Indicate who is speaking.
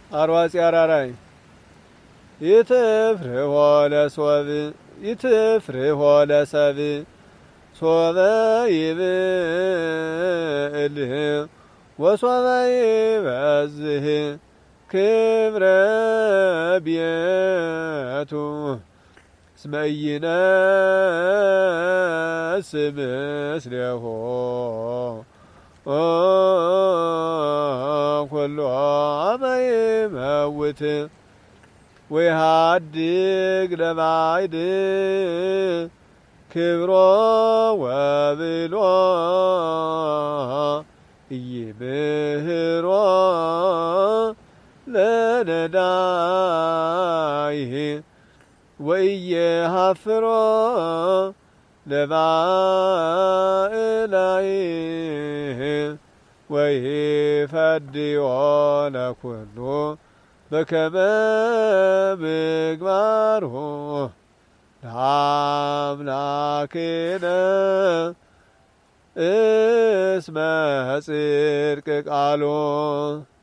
Speaker 1: አርዋጽ አራራይ ይትፍርሆ ለሶብ ይትፍርሆ ለሰብ ሶበ ይብልህ ወሶበ ይበዝህ ክብረ ቤቱ እስመ ኢይነስእ ምስሌሁ ኩሎ አመ ይመውት ወይሃድግ ለባዕድ ክብሮ ወብሎ ኢይምህሮ ለነዳይህ ወኢየሃፍሮ ለባዕላይህ ወይፈድዮ ለኩሉ በከመ ምግባርሁ ለአምላክነ እስመ ጽድቅ ቃሉ